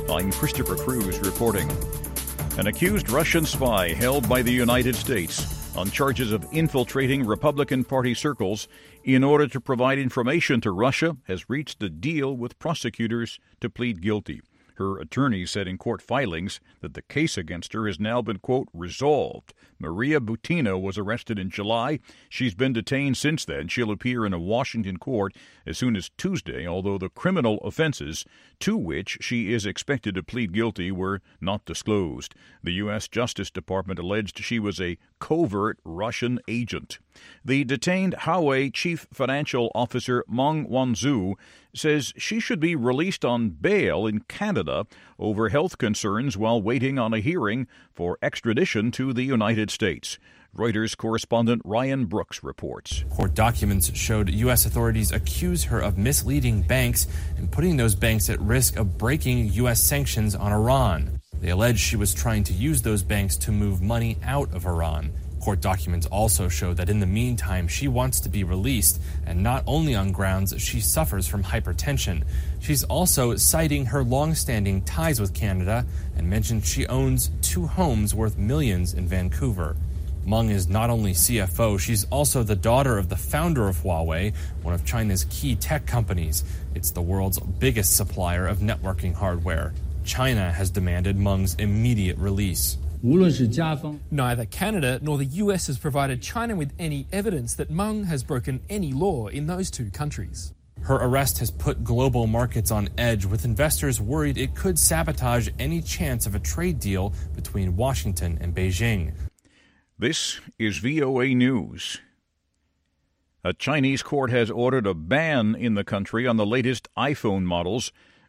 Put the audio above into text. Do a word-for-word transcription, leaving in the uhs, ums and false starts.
I'm Christopher Cruz reporting. An accused Russian spy held by the United States on charges of infiltrating Republican Party circles in order to provide information to Russia has reached a deal with prosecutors to plead guilty. Her attorney said in court filings that the case against her has now been, quote, resolved. Maria Butina was arrested in July. She's been detained since then. She'll appear in a Washington court as soon as Tuesday, although the criminal offenses to which she is expected to plead guilty were not disclosed. The U S Justice Department alleged she was a covert Russian agent. The detained Huawei chief financial officer Meng Wanzhou says she should be released on bail in Canada over health concerns while waiting on a hearing for extradition to the United States. Reuters correspondent Ryan Brooks reports. Court documents showed U S authorities accuse her of misleading banks and putting those banks at risk of breaking U S sanctions on Iran. They allege she was trying to use those banks to move money out of Iran. Court documents also show that in the meantime, she wants to be released, and not only on grounds she suffers from hypertension. She's also citing her long-standing ties with Canada and mentioned she owns two homes worth millions in Vancouver. Meng is not only C F O, she's also the daughter of the founder of Huawei, one of China's key tech companies. It's the world's biggest supplier of networking hardware. China has demanded Meng's immediate release. Neither Canada nor the U S has provided China with any evidence that Meng has broken any law in those two countries. Her arrest has put global markets on edge, with investors worried it could sabotage any chance of a trade deal between Washington and Beijing. This is V O A News. A Chinese court has ordered a ban in the country on the latest iPhone models